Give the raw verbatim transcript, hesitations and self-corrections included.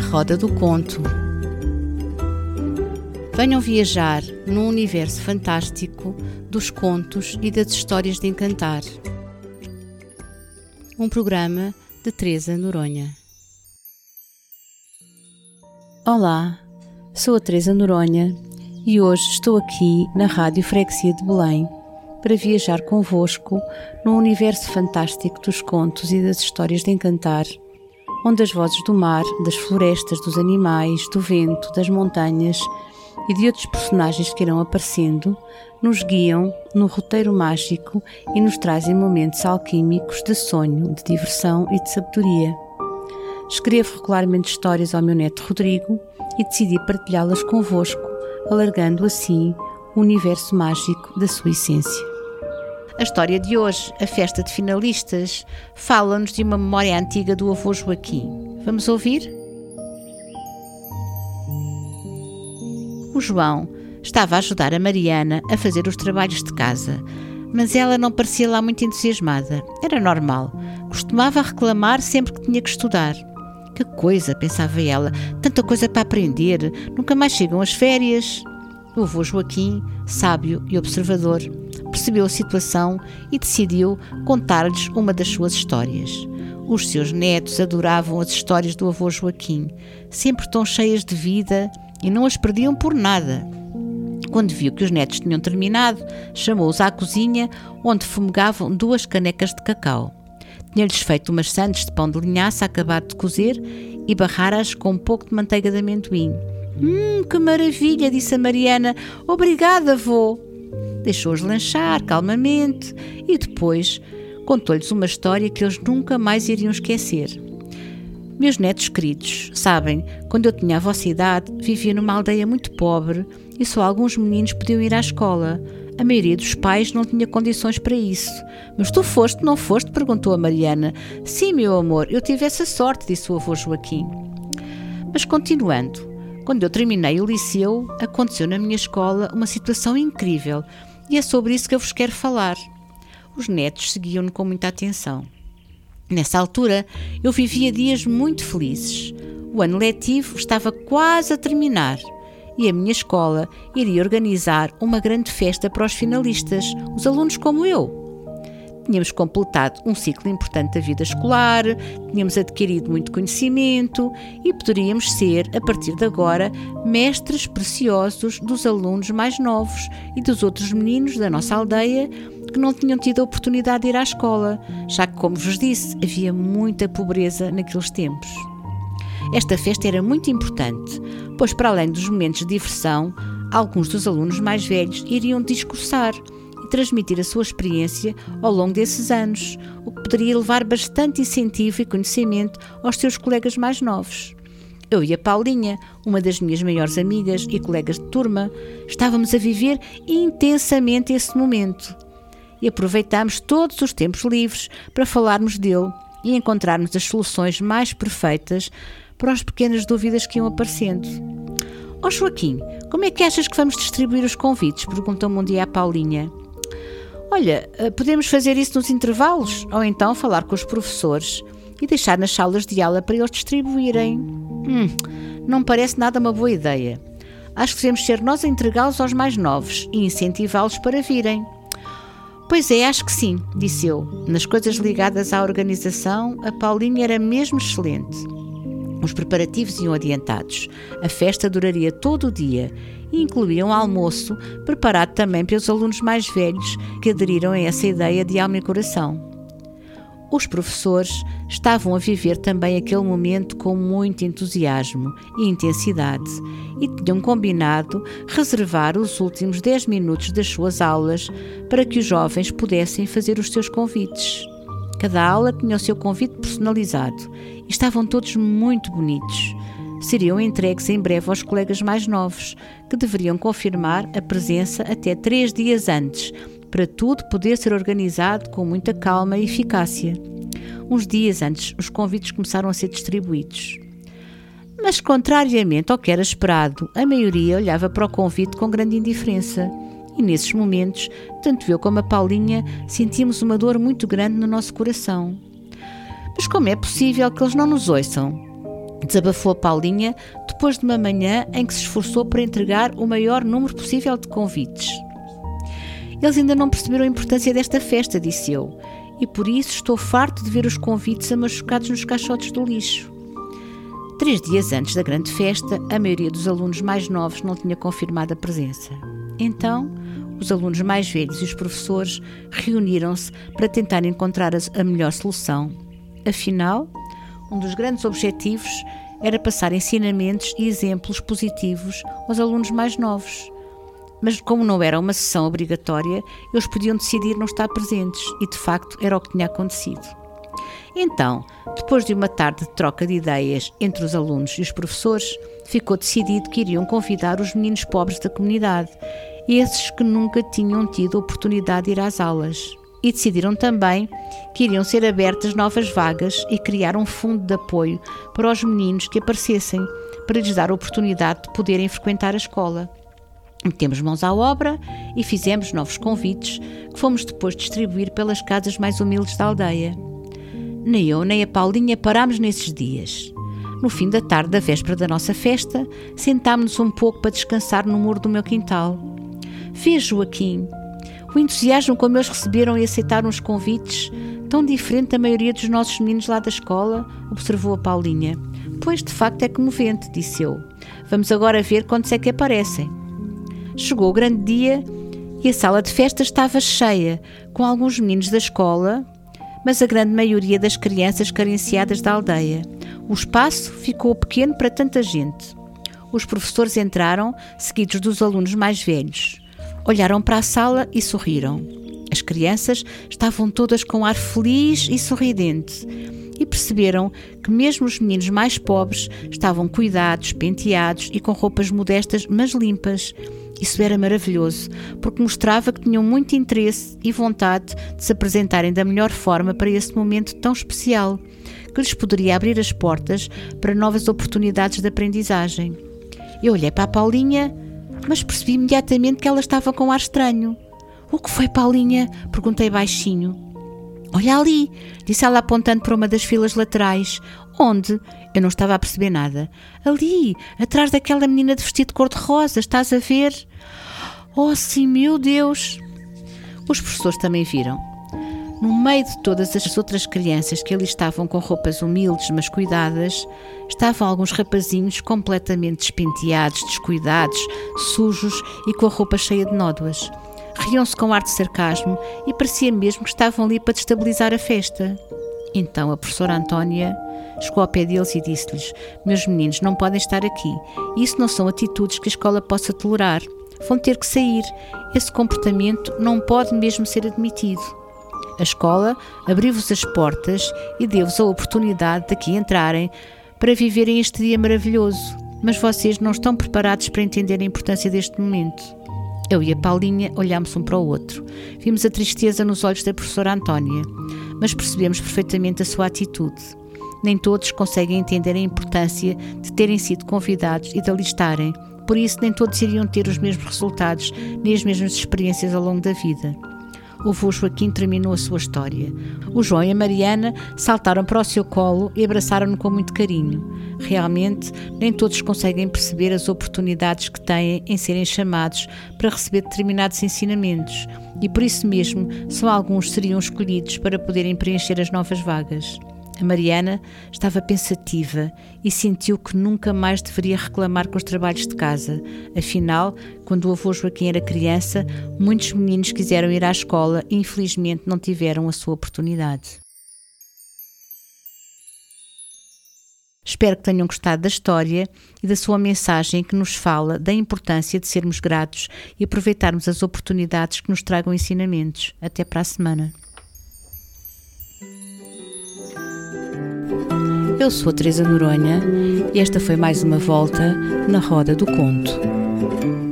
roda do conto. Venham viajar num universo fantástico dos contos e das histórias de encantar. Um programa de Teresa Noronha. Olá, sou a Teresa Noronha e hoje estou aqui na Rádio Freguesia de Belém para viajar convosco num universo fantástico dos contos e das histórias de encantar, onde as vozes do mar, das florestas, dos animais, do vento, das montanhas e de outros personagens que irão aparecendo, nos guiam no roteiro mágico e nos trazem momentos alquímicos de sonho, de diversão e de sabedoria. Escrevo regularmente histórias ao meu neto Rodrigo e decidi partilhá-las convosco, alargando assim o universo mágico da sua essência. A história de hoje, a festa de finalistas, fala-nos de uma memória antiga do avô Joaquim. Vamos ouvir? O João estava a ajudar a Mariana a fazer os trabalhos de casa, mas ela não parecia lá muito entusiasmada. Era normal. Costumava reclamar sempre que tinha que estudar. Que coisa, pensava ela, tanta coisa para aprender, nunca mais chegam as férias. O avô Joaquim, sábio e observador, percebeu a situação e decidiu contar-lhes uma das suas histórias. Os seus netos adoravam as histórias do avô Joaquim, sempre tão cheias de vida, e não as perdiam por nada. Quando viu que os netos tinham terminado, chamou-os à cozinha, onde fumegavam duas canecas de cacau. Tinha-lhes feito umas sandes de pão de linhaça acabado de cozer e barrar-as com um pouco de manteiga de amendoim. Hum, que maravilha, disse a Mariana. Obrigada, avô. Deixou-os lanchar calmamente e depois contou-lhes uma história que eles nunca mais iriam esquecer. Meus netos queridos, sabem, quando eu tinha a vossa idade, vivia numa aldeia muito pobre e só alguns meninos podiam ir à escola. A maioria dos pais não tinha condições para isso. Mas tu foste, não foste? Perguntou a Mariana. Sim, meu amor, eu tive essa sorte, disse o avô Joaquim. Mas continuando, quando eu terminei o liceu, aconteceu na minha escola uma situação incrível e é sobre isso que eu vos quero falar. Os netos seguiam-no com muita atenção. Nessa altura, eu vivia dias muito felizes. O ano letivo estava quase a terminar e a minha escola iria organizar uma grande festa para os finalistas, os alunos como eu. Tínhamos completado um ciclo importante da vida escolar, tínhamos adquirido muito conhecimento e poderíamos ser, a partir de agora, mestres preciosos dos alunos mais novos e dos outros meninos da nossa aldeia que não tinham tido a oportunidade de ir à escola, já que, como vos disse, havia muita pobreza naqueles tempos. Esta festa era muito importante, pois para além dos momentos de diversão, alguns dos alunos mais velhos iriam discursar e transmitir a sua experiência ao longo desses anos, o que poderia levar bastante incentivo e conhecimento aos seus colegas mais novos. Eu e a Paulinha, uma das minhas maiores amigas e colegas de turma, estávamos a viver intensamente esse momento e aproveitámos todos os tempos livres para falarmos dele e encontrarmos as soluções mais perfeitas para as pequenas dúvidas que iam aparecendo. Ó Joaquim, como é que achas que vamos distribuir os convites? Perguntou-me um dia a Paulinha. Olha, podemos fazer isso nos intervalos ou então falar com os professores e deixar nas salas de aula para eles distribuírem. Hum, não me parece nada uma boa ideia. Acho que devemos ser nós a entregá-los aos mais novos e incentivá-los para virem. Pois é, acho que sim, disse eu. Nas coisas ligadas à organização, a Paulinha era mesmo excelente. Os preparativos iam adiantados. A festa duraria todo o dia e incluía um almoço preparado também pelos alunos mais velhos que aderiram a essa ideia de alma e coração. Os professores estavam a viver também aquele momento com muito entusiasmo e intensidade e tinham combinado reservar os últimos dez minutos das suas aulas para que os jovens pudessem fazer os seus convites. Cada aula tinha o seu convite personalizado e estavam todos muito bonitos. Seriam entregues em breve aos colegas mais novos, que deveriam confirmar a presença até três dias antes, para tudo poder ser organizado com muita calma e eficácia. Uns dias antes, os convites começaram a ser distribuídos. Mas, contrariamente ao que era esperado, a maioria olhava para o convite com grande indiferença. E nesses momentos, tanto eu como a Paulinha sentíamos uma dor muito grande no nosso coração. Mas como é possível que eles não nos ouçam? Desabafou a Paulinha depois de uma manhã em que se esforçou para entregar o maior número possível de convites. Eles ainda não perceberam a importância desta festa, disse eu, e por isso estou farto de ver os convites amachucados nos caixotes do lixo. Três dias antes da grande festa, a maioria dos alunos mais novos não tinha confirmado a presença. Então, os alunos mais velhos e os professores reuniram-se para tentar encontrar a melhor solução. Afinal, um dos grandes objetivos era passar ensinamentos e exemplos positivos aos alunos mais novos. Mas como não era uma sessão obrigatória, eles podiam decidir não estar presentes e, de facto, era o que tinha acontecido. Então, depois de uma tarde de troca de ideias entre os alunos e os professores, ficou decidido que iriam convidar os meninos pobres da comunidade, esses que nunca tinham tido a oportunidade de ir às aulas. E decidiram também que iriam ser abertas novas vagas e criar um fundo de apoio para os meninos que aparecessem, para lhes dar a oportunidade de poderem frequentar a escola. Metemos mãos à obra e fizemos novos convites que fomos depois distribuir pelas casas mais humildes da aldeia. Nem eu nem a Paulinha parámos nesses dias. No fim da tarde da véspera da nossa festa, sentámos-nos um pouco para descansar no muro do meu quintal. Vê, Joaquim, o entusiasmo como eles receberam e aceitaram os convites, tão diferente da maioria dos nossos meninos lá da escola, observou a Paulinha. Pois, de facto, é comovente, disse eu. Vamos agora ver quantos é que aparecem. Chegou o grande dia e a sala de festa estava cheia, com alguns meninos da escola, mas a grande maioria das crianças carenciadas da aldeia. O espaço ficou pequeno para tanta gente. Os professores entraram, seguidos dos alunos mais velhos. Olharam para a sala e sorriram. As crianças estavam todas com ar feliz e sorridente e perceberam que mesmo os meninos mais pobres estavam cuidados, penteados e com roupas modestas, mas limpas. Isso era maravilhoso, porque mostrava que tinham muito interesse e vontade de se apresentarem da melhor forma para esse momento tão especial, que lhes poderia abrir as portas para novas oportunidades de aprendizagem. Eu olhei para a Paulinha, mas percebi imediatamente que ela estava com um ar estranho. O que foi, Paulinha? Perguntei baixinho. Olha ali, disse ela apontando para uma das filas laterais. Onde? Eu não estava a perceber nada. Ali, atrás daquela menina de vestido cor-de-rosa, estás a ver? Oh, sim, meu Deus! Os professores também viram. No meio de todas as outras crianças que ali estavam com roupas humildes, mas cuidadas, estavam alguns rapazinhos completamente despenteados, descuidados, sujos e com a roupa cheia de nódoas. Riam-se com ar de sarcasmo e parecia mesmo que estavam ali para destabilizar a festa. Então a professora Antónia chegou ao pé deles e disse-lhes: meus meninos não podem estar aqui. Isso não são atitudes que a escola possa tolerar. Vão ter que sair. Esse comportamento não pode mesmo ser admitido. A escola abriu-vos as portas e deu-vos a oportunidade de aqui entrarem para viverem este dia maravilhoso. Mas vocês não estão preparados para entender a importância deste momento. Eu e a Paulinha olhámos um para o outro. Vimos a tristeza nos olhos da professora Antónia, mas percebemos perfeitamente a sua atitude. Nem todos conseguem entender a importância de terem sido convidados e de ali estarem. Por isso, nem todos iriam ter os mesmos resultados, nem as mesmas experiências ao longo da vida. O avô Joaquim terminou a sua história. O João e a Mariana saltaram para o seu colo e abraçaram-no com muito carinho. Realmente, nem todos conseguem perceber as oportunidades que têm em serem chamados para receber determinados ensinamentos e por isso mesmo só alguns seriam escolhidos para poderem preencher as novas vagas. A Mariana estava pensativa e sentiu que nunca mais deveria reclamar com os trabalhos de casa. Afinal, quando o avô Joaquim era criança, muitos meninos quiseram ir à escola e infelizmente não tiveram a sua oportunidade. Espero que tenham gostado da história e da sua mensagem que nos fala da importância de sermos gratos e aproveitarmos as oportunidades que nos tragam ensinamentos. Até para a semana. Eu sou a Teresa Noronha e esta foi mais uma volta na Roda do Conto.